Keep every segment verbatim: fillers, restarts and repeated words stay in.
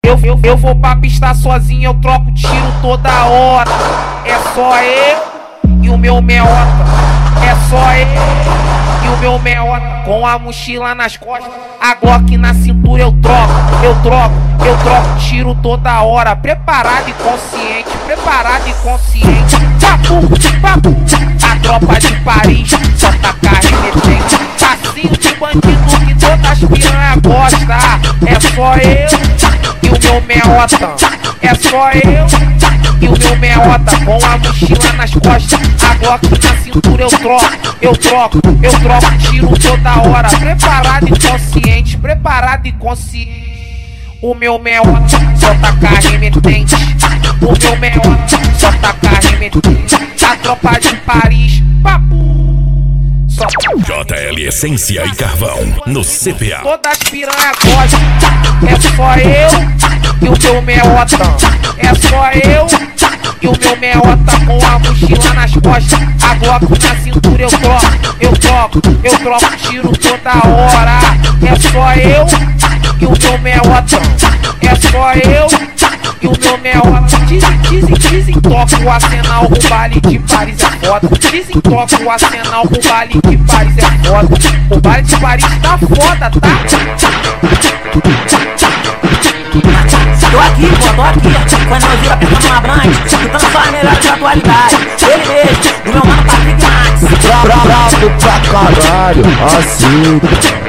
Eu, eu, eu vou pra pista sozinho, eu troco tiro toda hora. É só eu e o meu meota. É só eu e o meu meota. Com a mochila nas costas, a Glock na cintura eu troco. Eu troco, eu troco tiro toda hora. Preparado e consciente, preparado e consciente. Papo, papo, a tropa de Paris só tá carremetente. Passinho de bandido que todas as piranha gosta. É só eu e o meu meota. É só eu e o meu meota. Com a mochila nas costas, a Glock na cintura eu troco. Eu troco, eu troco tiro toda hora. Preparado e consciente, preparado e consciente. O meu meota só tá carremetente. O meu meota só tá carremetente. A tropa de Paris, papo. J L Essência e Carvão no C P A. Todas as piranha gostam. É só eu e o meu meota. É só eu e o meu meota. Com a mochila nas costas, a Glock na cintura eu troco. Eu troco, eu troco tiro toda hora. É só eu e o meu meota. É só eu e o meu meota. Dizem, dizem, dizem, toca o arsenal, o baile de Paris é foda. Dizem, toca o arsenal, o baile de Paris é foda. O baile de Paris tá foda, tá? Tô aqui, pô, tô aqui, quando eu viro apertando uma branca, escutando só as melhores da atualidade. Ele mesmo, do meu mano Patrick Max. Bravo pra caralho, assim.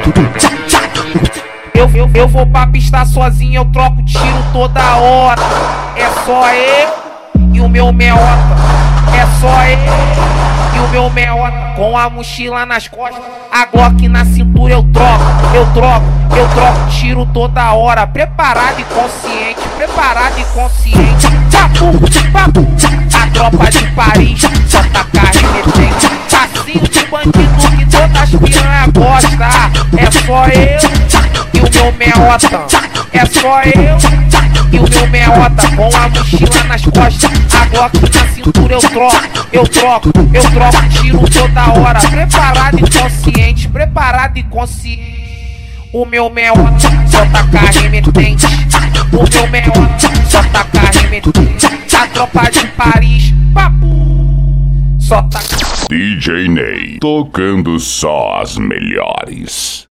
Eu, eu, eu vou pra pista sozinho, eu troco tiro toda hora. É só eu e o meu meota. É só eu e o meu meota. Com a mochila nas costas, a Glock na cintura eu troco. Eu troco, eu troco tiro toda hora. Preparado e consciente, preparado e consciente. Papo, papo, a tropa de Paris só tá carremetente. Passinho de bandido que todas as piranha gosta. É só eu e o meu meota. É só eu e o meu meota. Com a mochila nas costas, a Glock na cintura eu troco. Eu troco, eu troco tiro toda hora. Preparado e consciente, preparado e consciente. O meu meota só tá carremetente. O meu meota só tá carremetente. A tropa de Paris, papo, só tá. D J Ney, tocando só as melhores.